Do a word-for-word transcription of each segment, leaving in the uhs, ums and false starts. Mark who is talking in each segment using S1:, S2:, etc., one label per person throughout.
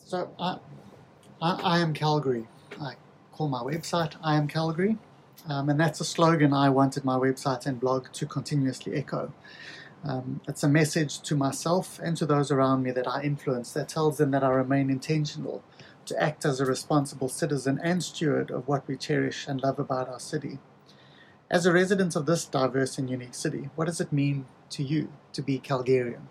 S1: So I, I, I am Calgary. I call my website I am Calgary. Um, and that's a slogan I wanted my website and blog to continuously echo. Um, it's a message to myself and to those around me that I influence that tells them that I remain intentional to act as a responsible citizen and steward of what we cherish and love about our city. As a resident of this diverse and unique city, what does it mean to you to be Calgarian?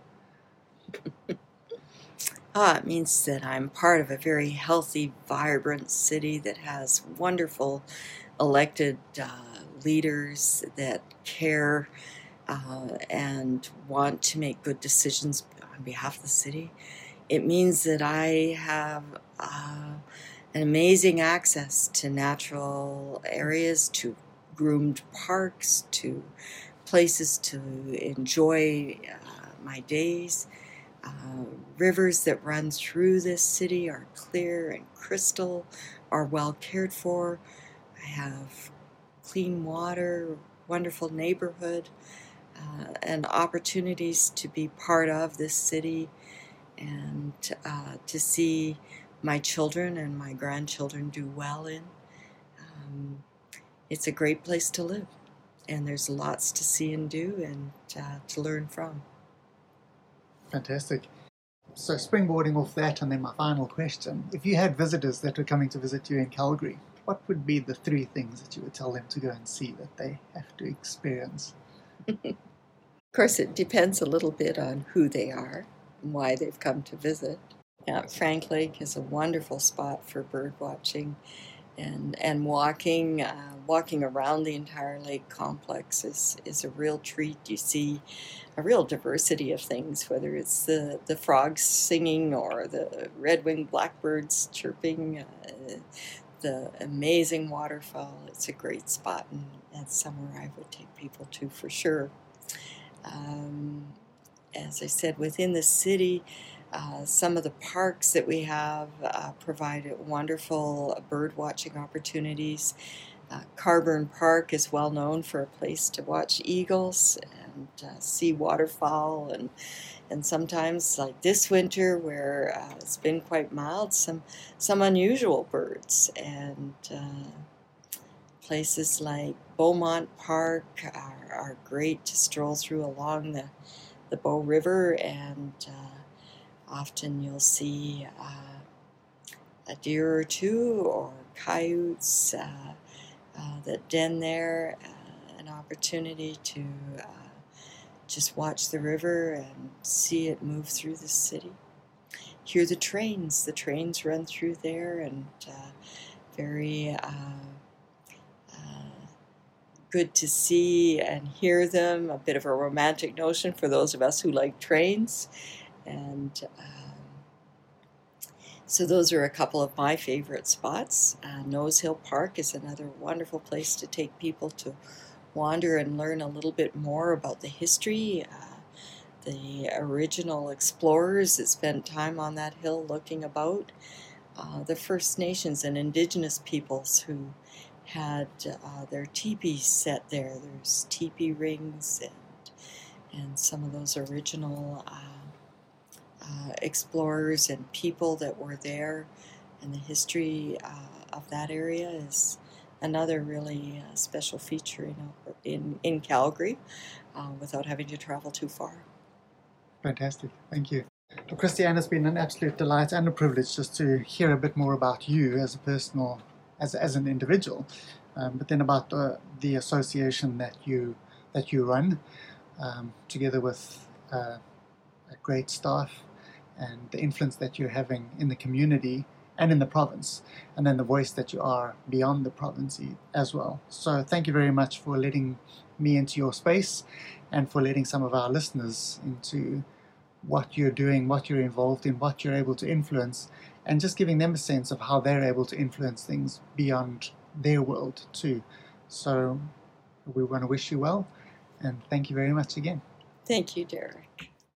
S2: Ah, it means that I'm part of a very healthy, vibrant city that has wonderful elected uh, leaders that care uh, and want to make good decisions on behalf of the city. It means that I have uh, an amazing access to natural areas, to groomed parks, to places to enjoy uh, my days. Uh, rivers that run through this city are clear and crystal, are well cared for. I have clean water, wonderful neighborhood, uh, and opportunities to be part of this city and uh, to see my children and my grandchildren do well in. Um, it's a great place to live, and there's lots to see and do and uh, to learn from.
S1: Fantastic. So springboarding off that, and then my final question. If you had visitors that were coming to visit you in Calgary, what would be the three things that you would tell them to go and see that they have to experience?
S2: Of course, it depends a little bit on who they are and why they've come to visit. Yeah, Frank Lake is a wonderful spot for bird watching and, and walking. Uh, walking around the entire lake complex is, is a real treat. You see a real diversity of things, whether it's the, the frogs singing or the red-winged blackbirds chirping, uh, the amazing waterfall. It's a great spot, and, and somewhere I would take people to for sure. Um, as I said, within the city, uh, some of the parks that we have uh, provide wonderful bird watching opportunities. Uh, Carburn Park is well known for a place to watch eagles and uh, see waterfowl, and and sometimes, like this winter, where uh, it's been quite mild, some some unusual birds. And uh, places like Beaumont Park are, are great to stroll through along the the Bow River, and uh, often you'll see uh, a deer or two or coyotes uh, uh, that den there, uh, an opportunity to uh, just watch the river and see it move through the city. Hear the trains. The trains run through there, and uh, very uh, uh, good to see and hear them. A bit of a romantic notion for those of us who like trains. And um, so those are a couple of my favorite spots. Uh, Nose Hill Park is another wonderful place to take people to wander and learn a little bit more about the history. Uh, the original explorers that spent time on that hill looking about. Uh, the First Nations and Indigenous peoples who had uh, their teepees set there. There's teepee rings and, and some of those original uh, uh, explorers and people that were there, and the history uh, of that area is another really uh, special feature in, in, in Calgary uh, without having to travel too far.
S1: Fantastic. Thank you. Well, Christiane, it's been an absolute delight and a privilege just to hear a bit more about you as a personal, as, as an individual, um, but then about the, the association that you that you run, um, together with uh, a great staff, and the influence that you're having in the community and in the province, and then the voice that you are beyond the province as well. So thank you very much for letting me into your space, and for letting some of our listeners into what you're doing, what you're involved in, what you're able to influence, and just giving them a sense of how they're able to influence things beyond their world too. So we want to wish you well, and thank you very much again.
S2: Thank you, Derek.